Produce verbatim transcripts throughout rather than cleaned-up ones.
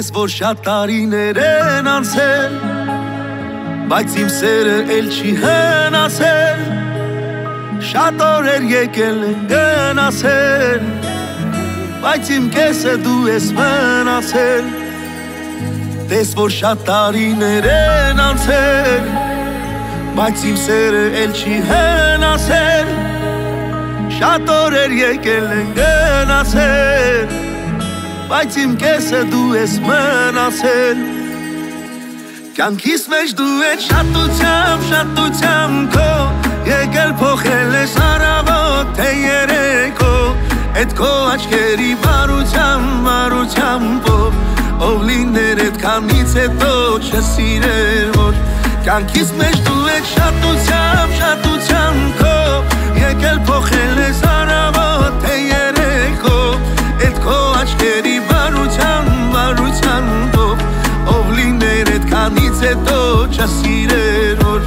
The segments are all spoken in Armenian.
Տես որ շատ տարիներ են անցել, բայց իմ սերը էլ չի հնացել, շատ օրեր եկել են գնացել, բայց իմ կեսը դու ես մնացել։ Տես որ շատ տարիներ են անցել, բայց իմ սերը էլ չի հնացել, շատ օրեր եկել են գնացել, բայց իմ կեսը դու ես մնացել։ Կյանքիս մեջ դու ես շատությամբ, շատությամբ քո, եկել փոխել ես առավոտ թե երեկո, էդ քո աչքերի բարությամբ, բարությամբ ով լիներ այդքանից հետո չսիրեր որ։ Կյանքիս մեջ դու ես շատությամբ, շատությամբ քո, եկել փոխել ես առավոտ թե երեկո, էդ քո աչքերի բարությամբ, բարությամբ ով լիներ այդքանից հետո չսիրեր որ։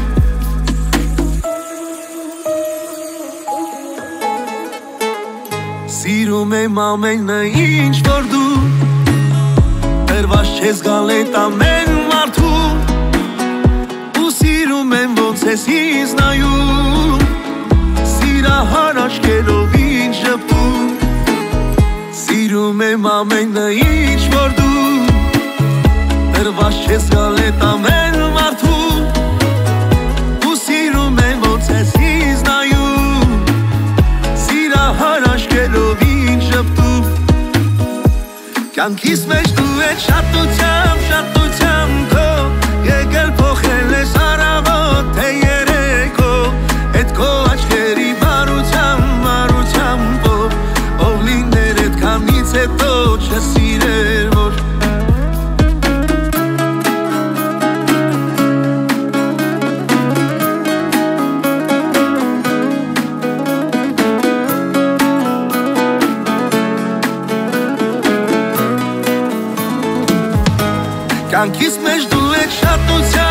Սիրում եմ ամենը ինչ որ դու, տրված չես գալ էդ ամեն մարդու, ու սիրում եմ ոնց ես ինձ նայում, սիրահար աչքերով ինձ ժպտում։ Սիրում եմ ամենը ինչ որ դու, տրված չես գալ էդ ամեն մարդու, ու սիրում եմ ոնց ես ինձ նայում, սիրահար աչքերով ինձ ժպտում։ Կյանքիս մեջ դու ես շատությամբ, շատությամբ քո, եկել փոխել ես առավոտ թե երեկո, էդ քո աչքերի բարությամբ, բարությամբ ով լիներ այդքանից հետո չսիրեր որ։ Կյանքիս մեջ դու ես շատությամբ